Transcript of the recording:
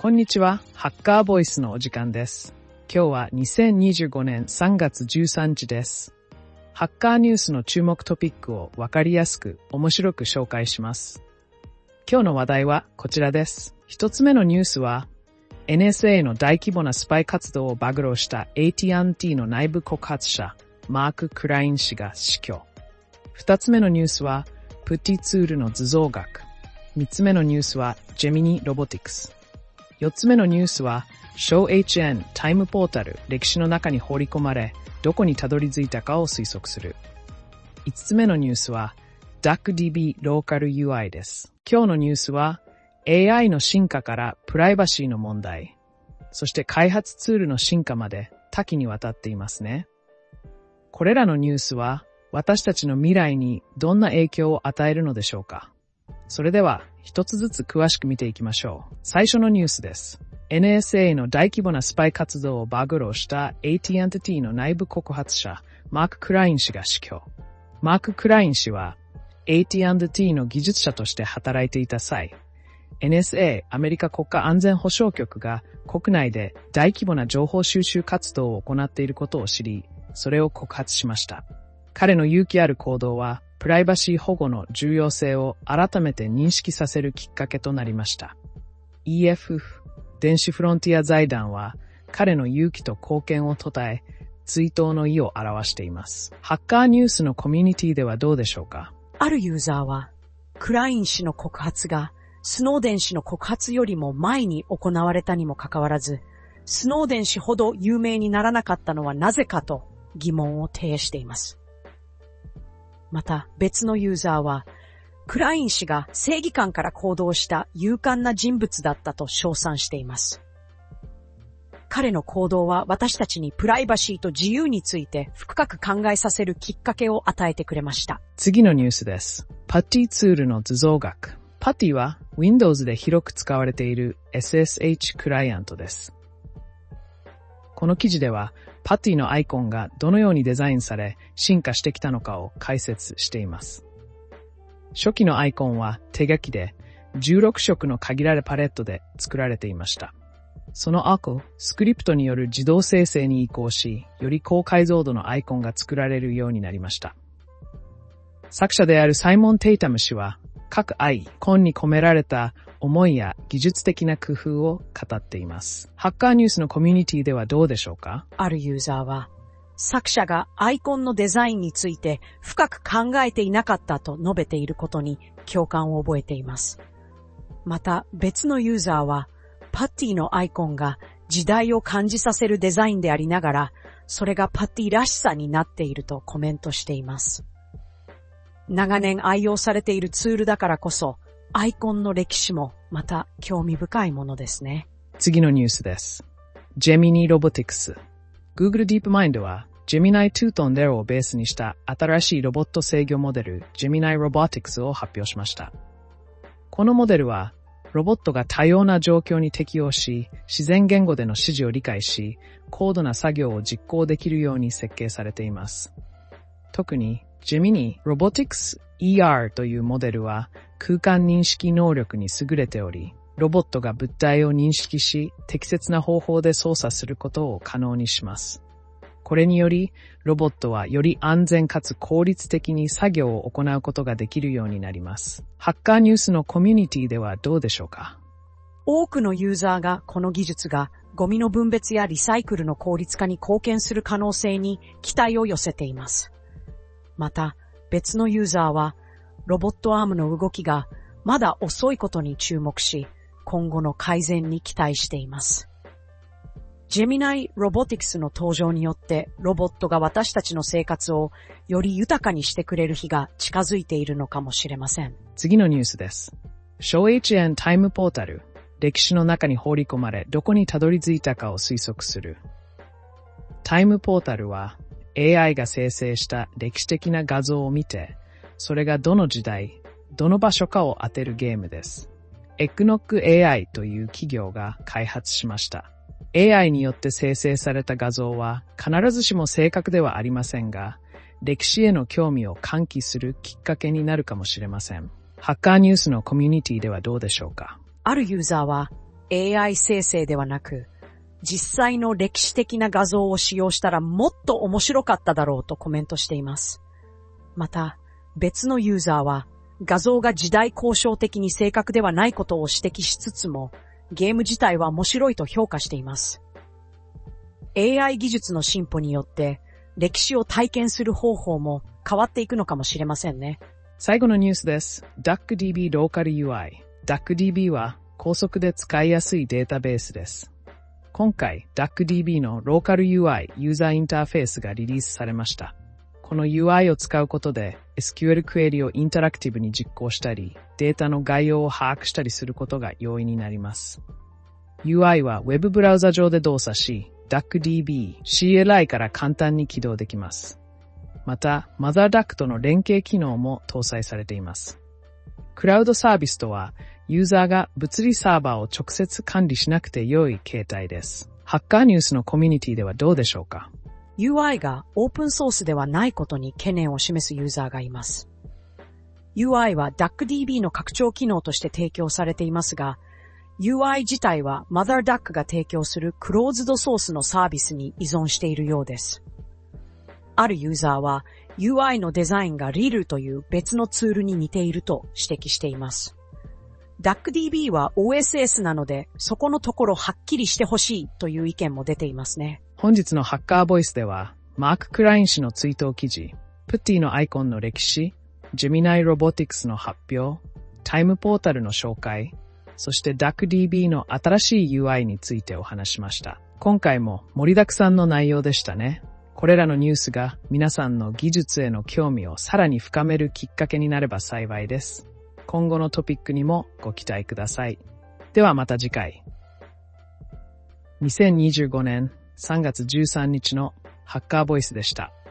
こんにちは、ハッカーボイスのお時間です。今日は2025年3月13日です。ハッカーニュースの注目トピックをわかりやすく面白く紹介します。今日の話題はこちらです。一つ目のニュースは、NSA の大規模なスパイ活動を暴露した AT&T の内部告発者、マーク・クライン氏が死去。二つ目のニュースは、プティツールの図像学。三つ目のニュースは、ジェミニ・ロボティクス。四つ目のニュースは、ShowHN タイムポータル歴史の中に放り込まれ、どこにたどり着いたかを推測する。五つ目のニュースは、DuckDB ローカル UI です。今日のニュースは、AI の進化からプライバシーの問題、そして開発ツールの進化まで多岐にわたっていますね。これらのニュースは、私たちの未来にどんな影響を与えるのでしょうか。それでは、一つずつ詳しく見ていきましょう。最初のニュースです。NSA の大規模なスパイ活動を暴露した AT&T の内部告発者、マーク・クライン氏が死去。マーク・クライン氏は、AT&T の技術者として働いていた際、NSA アメリカ国家安全保障局が国内で大規模な情報収集活動を行っていることを知り、それを告発しました。彼の勇気ある行動は、プライバシー保護の重要性を改めて認識させるきっかけとなりました。EF 電子フロンティア財団は、彼の勇気と貢献を称え、追悼の意を表しています。ハッカーニュースのコミュニティではどうでしょうか。 あるユーザーは、クライン氏の告発がスノーデン氏の告発よりも前に行われたにもかかわらず、スノーデン氏ほど有名にならなかったのはなぜかと疑問を呈しています。また別のユーザーは、クライン氏が正義感から行動した勇敢な人物だったと称賛しています。彼の行動は私たちにプライバシーと自由について深く考えさせるきっかけを与えてくれました。 次のニュースです。パティツールの図像学。パティは Windows で広く使われている SSH クライアントです。この記事ではパティのアイコンがどのようにデザインされ進化してきたのかを解説しています。初期のアイコンは手書きで16色の限られパレットで作られていました。その後、スクリプトによる自動生成に移行し、より高解像度のアイコンが作られるようになりました。作者であるサイモン・テイタム氏は、各アイコンに込められた思いや技術的な工夫を語っています。ハッカーニュースのコミュニティではどうでしょうか。 あるユーザーは、作者がアイコンのデザインについて深く考えていなかったと述べていることに共感を覚えています。また別のユーザーは、パティのアイコンが時代を感じさせるデザインでありながら、それがパティらしさになっているとコメントしています。長年愛用されているツールだからこそ、アイコンの歴史もまた興味深いものですね。 次のニュースです。ジェミニロボティクス。Google DeepMind は Gemini 2と Nero をベースにした新しいロボット制御モデル Gemini Robotics を発表しました。このモデルはロボットが多様な状況に適応し、自然言語での指示を理解し、高度な作業を実行できるように設計されています。特にGemini Robotics ER というモデルは空間認識能力に優れており、ロボットが物体を認識し、適切な方法で操作することを可能にします。これにより、ロボットはより安全かつ効率的に作業を行うことができるようになります。ハッカーニュースのコミュニティではどうでしょうか。 多くのユーザーがこの技術がゴミの分別やリサイクルの効率化に貢献する可能性に期待を寄せています。また、別のユーザーは、ロボットアームの動きがまだ遅いことに注目し、今後の改善に期待しています。Gemini Robotics の登場によってロボットが私たちの生活をより豊かにしてくれる日が近づいているのかもしれません。 次のニュースです。ShowHN タイムポータル。歴史の中に放り込まれどこにたどり着いたかを推測する。タイムポータルは AI が生成した歴史的な画像を見て、それがどの時代、どの場所かを当てるゲームです。エクノック AI という企業が開発しました。AI によって生成された画像は必ずしも正確ではありませんが、歴史への興味を喚起するきっかけになるかもしれません。ハッカーニュースのコミュニティではどうでしょうか。 あるユーザーは AI 生成ではなく、実際の歴史的な画像を使用したらもっと面白かっただろうとコメントしています。また、別のユーザーは、画像が時代交渉的に正確ではないことを指摘しつつも、ゲーム自体は面白いと評価しています。AI 技術の進歩によって、歴史を体験する方法も変わっていくのかもしれませんね。 最後のニュースです。DuckDB ローカル UI。DuckDB は高速で使いやすいデータベースです。今回、DuckDB のローカル UI ユーザーインターフェースがリリースされました。この UI を使うことで SQL クエリをインタラクティブに実行したり、データの概要を把握したりすることが容易になります。UI は Web ブラウザ上で動作し、DuckDB、CLI から簡単に起動できます。また、MotherDuck との連携機能も搭載されています。クラウドサービスとは、ユーザーが物理サーバーを直接管理しなくて良い形態です。ハッカーニュースのコミュニティではどうでしょうか？ UI がオープンソースではないことに懸念を示すユーザーがいます。UI は DuckDB の拡張機能として提供されていますが、UI 自体は MotherDuck が提供するクローズドソースのサービスに依存しているようです。あるユーザーは UI のデザインが RIL という別のツールに似ていると指摘しています。DuckDB は OSS なのでそこのところはっきりしてほしいという意見も出ていますね。 本日のハッカーボイスでは、マーク・クライン氏の追悼記事、プッティのアイコンの歴史、ジェミナイ・ロボティクスの発表、タイムポータルの紹介、そして DuckDB の新しい UI についてお話しました。今回も盛りだくさんの内容でしたね。これらのニュースが皆さんの技術への興味をさらに深めるきっかけになれば幸いです。今後のトピックにもご期待ください。ではまた次回。2025年3月13日のハッカーボイスでした。